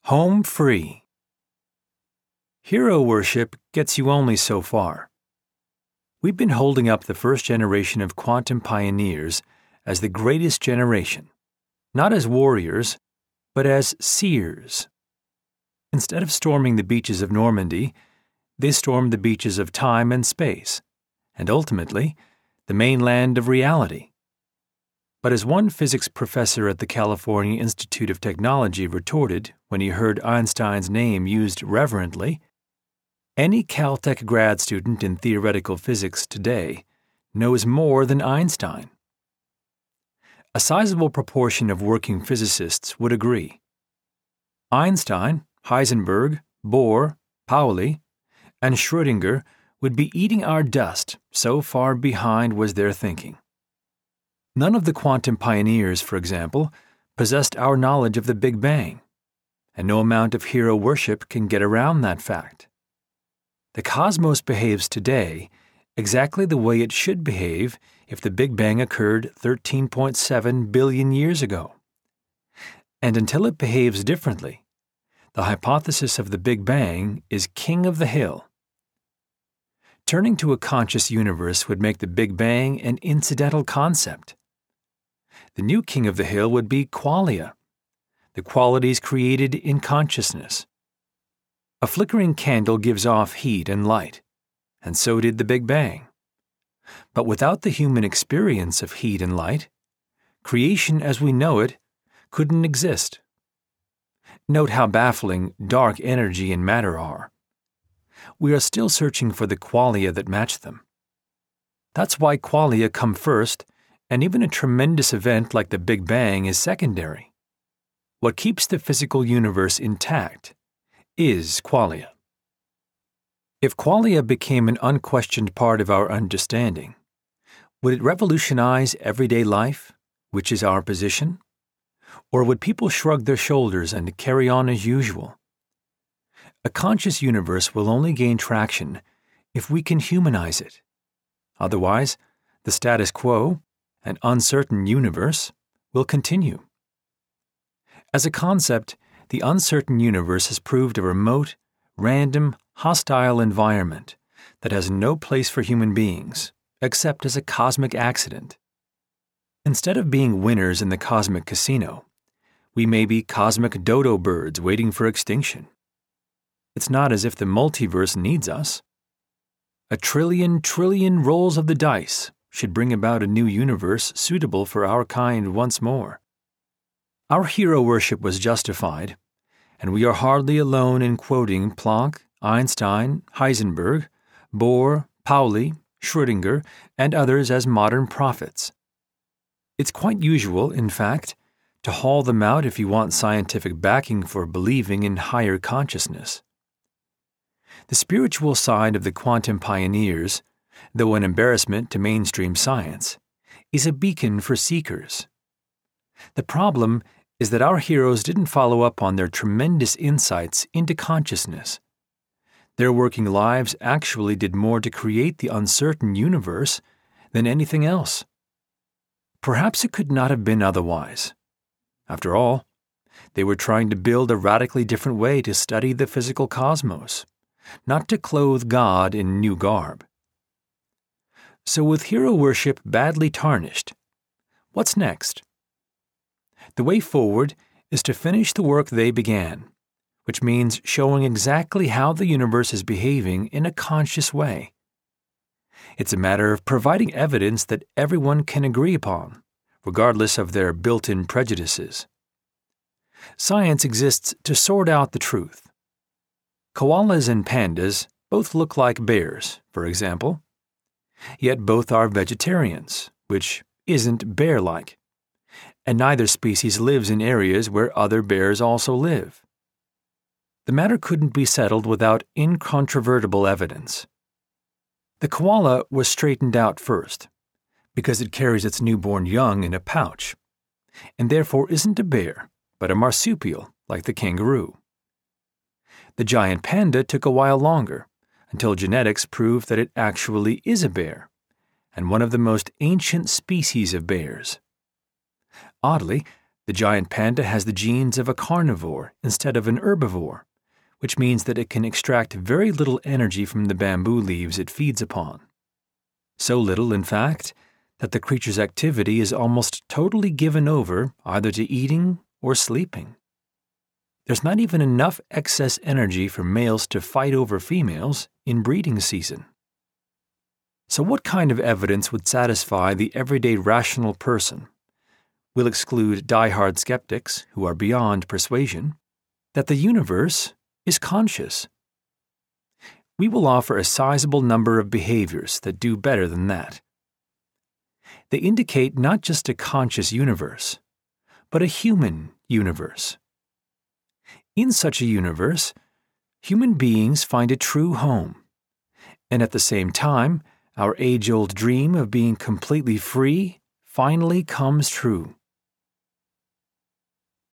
Home free. Hero worship gets you only so far. We've been holding up the first generation of quantum pioneers as the greatest generation, not as warriors, but as seers. Instead of storming the beaches of Normandy, they stormed the beaches of time and space, and ultimately, the mainland of reality. But as one physics professor at the California Institute of Technology retorted when he heard Einstein's name used reverently, any Caltech grad student in theoretical physics today knows more than Einstein. A sizable proportion of working physicists would agree. Einstein, Heisenberg, Bohr, Pauli, and Schrödinger would be eating our dust, so far behind was their thinking. None of the quantum pioneers, for example, possessed our knowledge of the Big Bang, and no amount of hero worship can get around that fact. The cosmos behaves today exactly the way it should behave if the Big Bang occurred 13.7 billion years ago. And until it behaves differently, the hypothesis of the Big Bang is king of the hill. Turning to a conscious universe would make the Big Bang an incidental concept. The new king of the hill would be qualia, the qualities created in consciousness. A flickering candle gives off heat and light, and so did the Big Bang. But without the human experience of heat and light, creation as we know it couldn't exist. Note how baffling dark energy and matter are. We are still searching for the qualia that match them. That's why qualia come first, and even a tremendous event like the Big Bang is secondary. What keeps the physical universe intact is qualia. If qualia became an unquestioned part of our understanding, would it revolutionize everyday life, which is our position? Or would people shrug their shoulders and carry on as usual? A conscious universe will only gain traction if we can humanize it. Otherwise, the status quo, an uncertain universe, will continue. As a concept, the uncertain universe has proved a remote, random, hostile environment that has no place for human beings, except as a cosmic accident. Instead of being winners in the cosmic casino, we may be cosmic dodo birds waiting for extinction. It's not as if the multiverse needs us. A trillion rolls of the dice should bring about a new universe suitable for our kind once more. Our hero worship was justified, and we are hardly alone in quoting Planck, Einstein, Heisenberg, Bohr, Pauli, Schrödinger, and others as modern prophets. It's quite usual, in fact, to haul them out if you want scientific backing for believing in higher consciousness. The spiritual side of the quantum pioneers, though an embarrassment to mainstream science, is a beacon for seekers. The problem is that our heroes didn't follow up on their tremendous insights into consciousness. Their working lives actually did more to create the uncertain universe than anything else. Perhaps it could not have been otherwise. After all, they were trying to build a radically different way to study the physical cosmos, not to clothe God in new garb. So with hero worship badly tarnished, what's next? The way forward is to finish the work they began, which means showing exactly how the universe is behaving in a conscious way. It's a matter of providing evidence that everyone can agree upon, regardless of their built-in prejudices. Science exists to sort out the truth. Koalas and pandas both look like bears, for example. Yet both are vegetarians, which isn't bear-like. And neither species lives in areas where other bears also live. The matter couldn't be settled without incontrovertible evidence. The koala was straightened out first, because it carries its newborn young in a pouch, and therefore isn't a bear, but a marsupial, like the kangaroo. The giant panda took a while longer, until genetics proved that it actually is a bear, and one of the most ancient species of bears. Oddly, The giant panda has the genes of a carnivore instead of an herbivore, which means that it can extract very little energy from the bamboo leaves it feeds upon. So little, in fact, that the creature's activity is almost totally given over either to eating or sleeping. There's not even enough excess energy for males to fight over females in breeding season. So what kind of evidence would satisfy the everyday rational person? We'll exclude die-hard skeptics, who are beyond persuasion, that the universe is conscious. We will offer a sizable number of behaviors that do better than that. They indicate not just a conscious universe, but a human universe. In such a universe, human beings find a true home, and at the same time, our age-old dream of being completely free finally comes true.